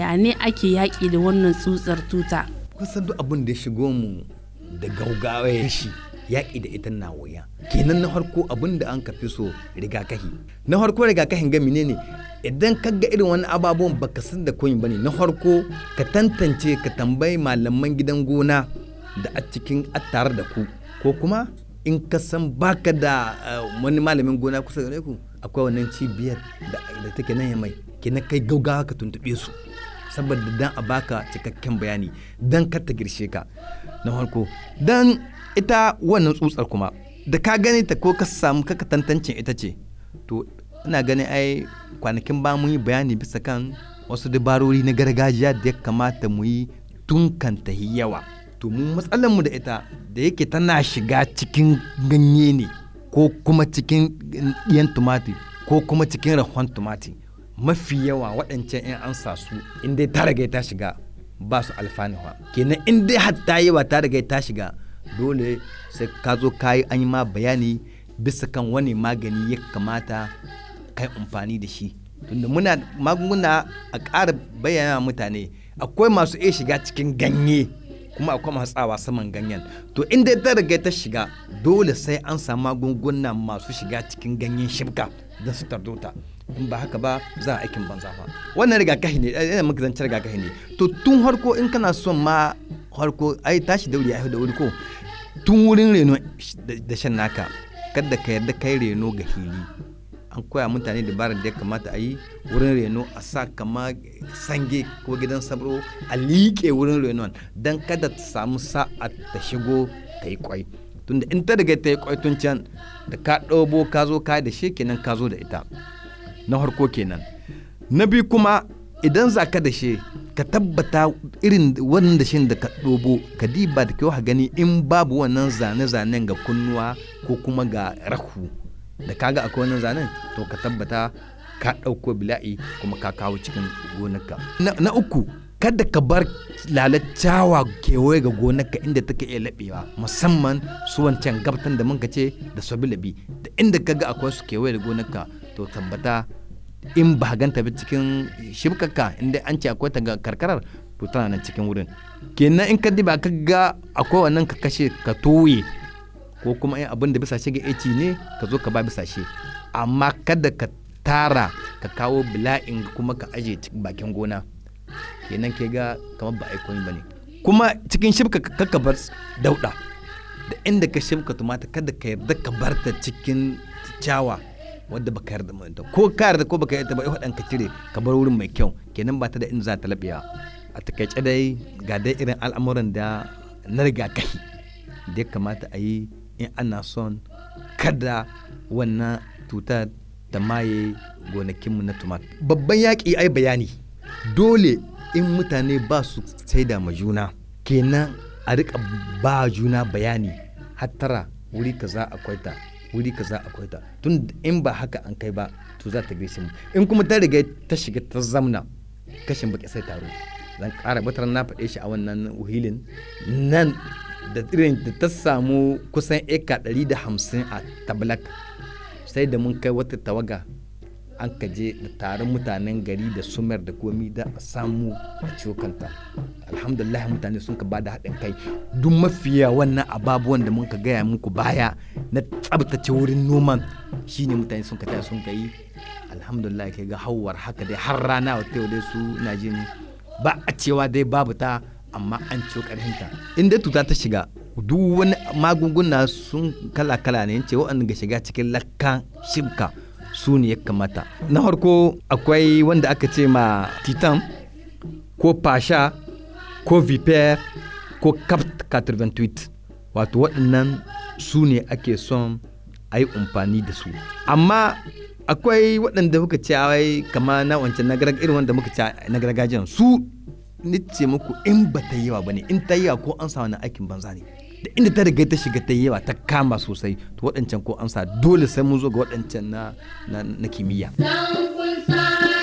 ya ne ake yaƙi da wannan tsutsar tuta? Kusan duk abin da ya shigo mu da gaugawa ya shi yaƙi da ita na wuya. Kenan na farko abin da an kafi so rigakafi. Na farko rigakafin ga menene? Idan ka ga irin wani ababuwan baka san da koyin bane, na farko ka tantance, ka tambayi malaman gidan gona da a cikin tare da ku, ko kuma in ka san baka da wani malamin gona kusa da ku, akwai wannan cibiyar da take nan mai, kenan kai gaugawa ka tuntube su saboda dan a baka cikakken bayani dan ka ta girshe ka. Na farko dan ita wannan tsutsar kuma da ka gani ta ko ka samu ka tantance ita ce, to ina ganin ai kwanakin ba mun yi bayani bisa kan wasu dabarori na gargajiya da ya kamata mu yi tun kan ta yawa. To mu matsalar mu da ita da yake tana shiga cikin ganye ne, ko kuma cikin ɗiyan tumati, ko kuma cikin rahon tumati. Mafi yawa waɗancan 'yan an sa su in dai ta riga ta shiga ba su alfanuwa. Kenan in dai hatta yawa ta riga ta shiga, dole sai ka zo ka yi an yi ma bayani bisa kan wani magani ya kamata kai amfani da shi. Tunda muna magunguna a ƙara bayyana mutane, akwai masu iya shiga cikin ganye kuma akwai masu tsawa saman ganyen. To in dai ta riga ta shiga, dole sai an samu magunguna masu shiga cikin ganyen shibka don su tardo ta. In ba haka ba za a aikin banza fa. Wannan rigakafi ne, yana maka zancen rigakafi ne. To tun harko in kana son ma harko ai tashi da wuri ai da wuri ko tun wurin reno da shan naka, kada ka yarda kai reno ga hili. An koya mutane dabarar da ya kamata a yi wurin reno, a sa kama sange ko gidan sabro a liƙe wurin renon don kada ta samu sa'a ta shigo ta yi kwai. Tunda in ta daga ta yi kwai tun can da ka ɗaubo ka zo ka da shi kenan ka zo da ita. Na harko kenan. Na biyu kuma idan za ka da shi ka tabbata irin wannan dashin da ka ɗobo ka diba da kyau, gani in babu wannan zane-zanen ga kunnuwa ko kuma ga rahu. Da kaga akwai wannan zanen, to ka tabbata ka ɗauko bila'i kuma ka kawo cikin gonarka. Na uku, kada ka bar lalacawa kewaye ga gonarka inda take iya laɓewa, musamman su wancan gabtan da muka ce da sabilabi. Da inda kaga akwai su kewaye da gonarka, to tabbata in ba ganta ba cikin shibkaka, inda an ce akwai ta ga karkarar, to tana nan cikin wurin. Kenan in ka diba ka ga akwai wannan ka kashe ka toye, ko kuma in abin da bisashe ga eci ne ka zo ka ba bisashe, amma kada ka tara ka kawo bila'in kuma ka aje cikin bakin gona. Kenan ke ga kamar ba aikoni ba ne. Kuma cikin shibka ka bar dauda, da inda ka shibka tumata kada ka yarda ka bar ta cikin ciyawa wadda baka yarda mai ta, ko ka yarda ko baka yarda ba, ai ka cire ka bar wurin mai kyau. Kenan ba ta da in za ta laɓewa. A takaice dai ga dai irin al'amuran da na rigakafi da ya kamata a yi in ana son kada wannan cutar ta maye gonakinmu na tumat. Babban yaƙi ai bayani. Dole in mutane ba su saida ma juna, kenan a rika ba juna bayani, hattara wuri kaza akwai ta, wuri kaza akwai ta. Tun in ba haka an kai ba, to za ta gaishe mu. In kuma ta riga ta shiga ta zamna, kashin baki sai taro. Zan ƙara batar na faɗe shi a wannan uhilin nan da irin da ta samu kusan eka 150 a Tablak, sai da mun kai wata tawaga an kaje da taron mutanen gari da sumer da komi da a samu a ciwo kanta. Alhamdulillah mutane sun ka ba da haɗin kai. Duk mafiya wannan ababuwan da mun ka gaya muku baya na tsabtace wurin noman shine mutane sun ka taya sun ka yi. Alhamdulillah kai ga hawar haka dai har rana wata yau dai su ina jin ba a cewa dai babu ta, amma an ciwo ƙarfinta. In dai tuta ta shiga, duk wani magunguna sun kala-kala ne, ce waɗanda ga shiga cikin lakkan shibka su ne ya kamata. Na farko akwai wanda aka ce ma titan ko pasha ko viper ko capt 88, wato waɗannan su ne ake son a yi amfani da su. Amma akwai waɗanda muka ce wai kama na wancan na irin wanda muka ce na gargajiyan su, ni ce muku in ba ta yawa ba ne, in ta yawa ko an sa wani aikin banza ne. Da inda ta riga ta shiga ta yawa ta kama sosai, to waɗancan ko an sa dole sai mun zo ga waɗancan na kimiyya.